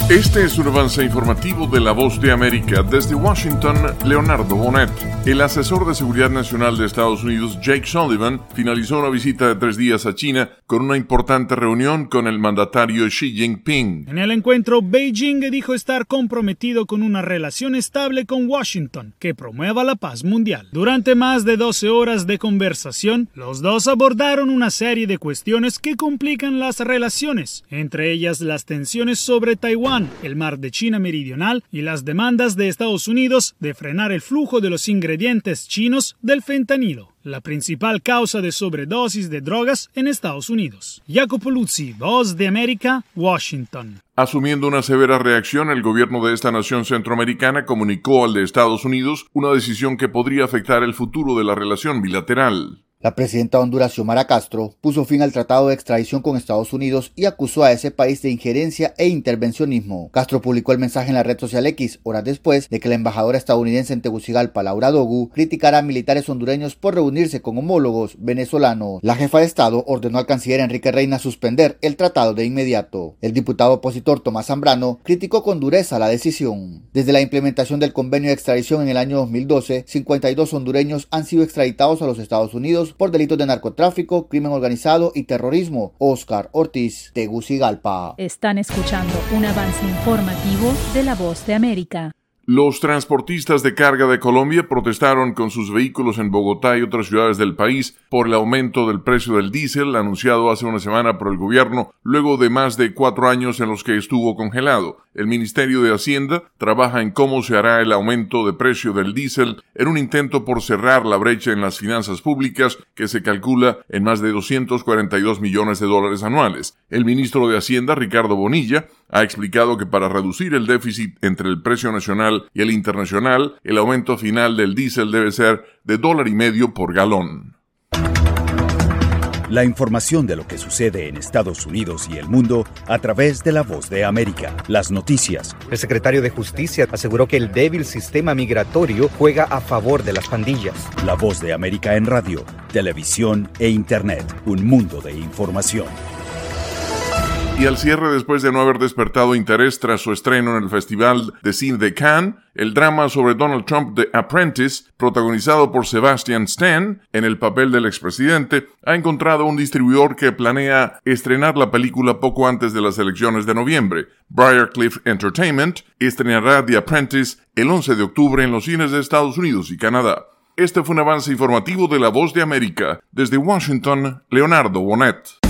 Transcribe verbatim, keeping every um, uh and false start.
Este es un avance informativo de La Voz de América. Desde Washington, Leonardo Bonet. El asesor de Seguridad Nacional de Estados Unidos, Jake Sullivan, finalizó una visita de tres días a China con una importante reunión con el mandatario Xi Jinping. En el encuentro, Beijing dijo estar comprometido con una relación estable con Washington que promueva la paz mundial. Durante más de doce horas de conversación, los dos abordaron una serie de cuestiones que complican las relaciones, entre ellas las tensiones sobre Taiwán, el mar de China Meridional y las demandas de Estados Unidos de frenar el flujo de los ingredientes chinos del fentanilo, la principal causa de sobredosis de drogas en Estados Unidos. Jacopo Luzzi, Voz de América, Washington. Asumiendo una severa reacción, el gobierno de esta nación centroamericana comunicó al de Estados Unidos una decisión que podría afectar el futuro de la relación bilateral. La presidenta de Honduras, Xiomara Castro, puso fin al tratado de extradición con Estados Unidos y acusó a ese país de injerencia e intervencionismo. Castro publicó el mensaje en la red social X horas después de que la embajadora estadounidense en Tegucigalpa, Laura Dogu, criticara a militares hondureños por reunirse con homólogos venezolanos. La jefa de Estado ordenó al canciller Enrique Reina suspender el tratado de inmediato. El diputado opositor Tomás Zambrano criticó con dureza la decisión. Desde la implementación del convenio de extradición en el año dos mil doce, cincuenta y dos hondureños han sido extraditados a los Estados Unidos por delitos de narcotráfico, crimen organizado y terrorismo. Oscar Ortiz, Tegucigalpa. Están escuchando un avance informativo de La Voz de América. Los transportistas de carga de Colombia protestaron con sus vehículos en Bogotá y otras ciudades del país por el aumento del precio del diésel anunciado hace una semana por el gobierno, luego de más de cuatro años en los que estuvo congelado. El Ministerio de Hacienda trabaja en cómo se hará el aumento de precio del diésel en un intento por cerrar la brecha en las finanzas públicas que se calcula en más de doscientos cuarenta y dos millones de dólares anuales. El ministro de Hacienda, Ricardo Bonilla, ha explicado que para reducir el déficit entre el precio nacional y el internacional, el aumento final del diésel debe ser de dólar y medio por galón. La información de lo que sucede en Estados Unidos y el mundo a través de La Voz de América. Las noticias. El secretario de Justicia aseguró que el débil sistema migratorio juega a favor de las pandillas. La Voz de América en radio, televisión e Internet. Un mundo de información. Y al cierre, después de no haber despertado interés tras su estreno en el Festival de Cine de Cannes, el drama sobre Donald Trump The Apprentice, protagonizado por Sebastian Stan en el papel del expresidente, ha encontrado un distribuidor que planea estrenar la película poco antes de las elecciones de noviembre. Briarcliff Entertainment estrenará The Apprentice el once de octubre en los cines de Estados Unidos y Canadá. Este fue un avance informativo de La Voz de América. Desde Washington, Leonardo Bonet.